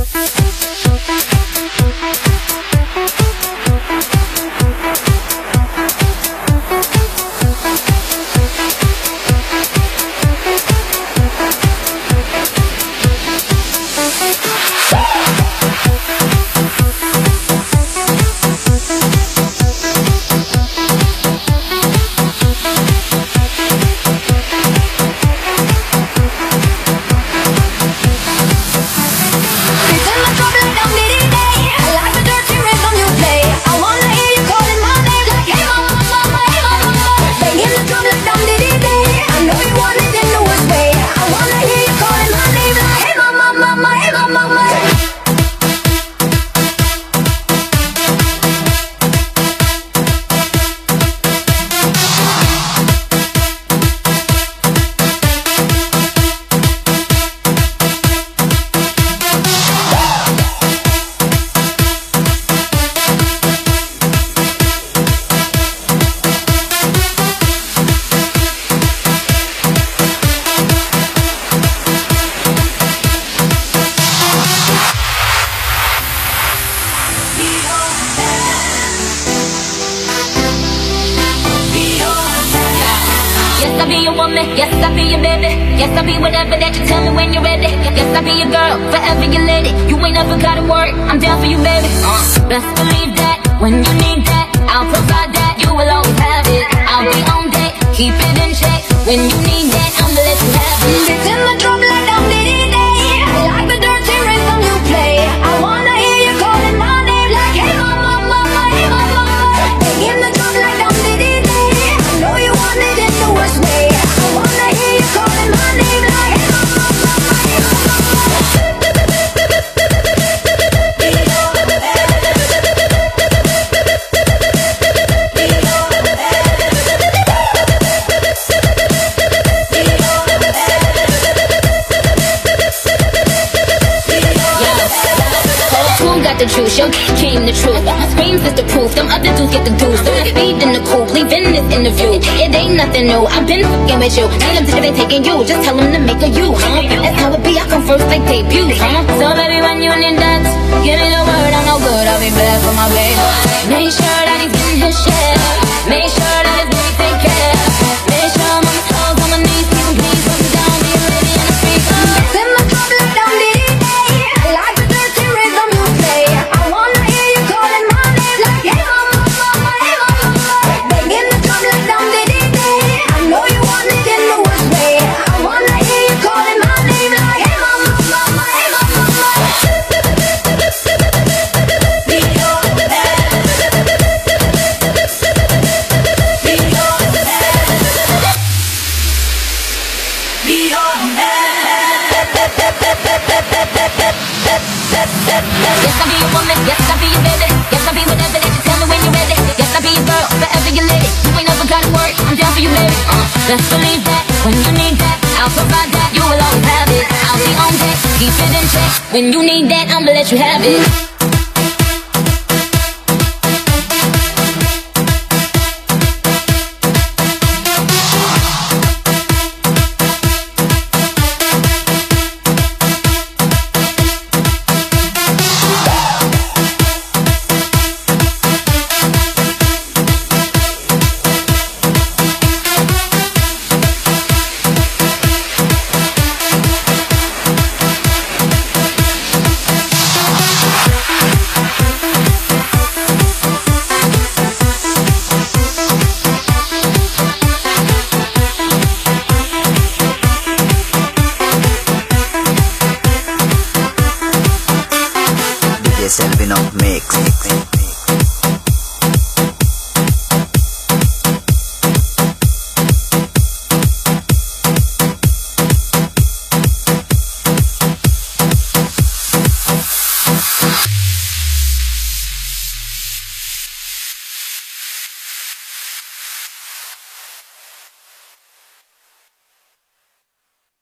Yes, I'll be your woman, yes, I'll be your baby. Yes, I'll be whatever that you tell me when you're ready. Yes, I'll be your girl, forever your lady. You ain't never gotta worry, I'm down for you, baby. Best believe that, when you need that, I'll provide that. You will always have it, I'll be on deck, keep it in check. When you need that, I'ma let you have it. It's in the drum like I'm day. I like the dirty rhythm you play. I wanna hear you calling my name like, hey mama, mama, hey mama. In the drum like I'm day. I know you want it in the worst way. I wanna hear you calling my name like, hey mama, mama, hey mama. Got the juice, yo, came the truth. Screams is the proof, them other dudes get the goose. So speed in the coupe, leaving this interview. It ain't nothing new, I've been fucking with you. Tell them to they taking you, just tell them to make a you. That's how it be, I come first like debut. So baby, when you need that, give me the word, I'm no good, I'll be back for my baby. Make sure that he's getting his share. Make sure that his baby take care. Make sure I'm on my toes, on my knees, keep him please, put me down, be a lady in the street. It's in the drum like I'm day. I like the dirty rhythm you play. I wanna hear you calling my name like, hey mama, mama, hey mama. Banging the drum like I'm day. I know you want it in the worst way. I wanna hear you calling my name like, hey mama, mama, hey mama. Be your man. Be your man. Be your man. Yes, I'll be your woman, yes, I'll be your baby. Yes, I'll be whatever that you tell me when you're ready. Yes, I'll be your girl, forever your lady. You ain't never gotta worry, I'm down for you, baby. Best believe that, when you need that, I'll provide that. You will always have it, I'll be on deck, keep it in check. When you need that, I'ma let you have it.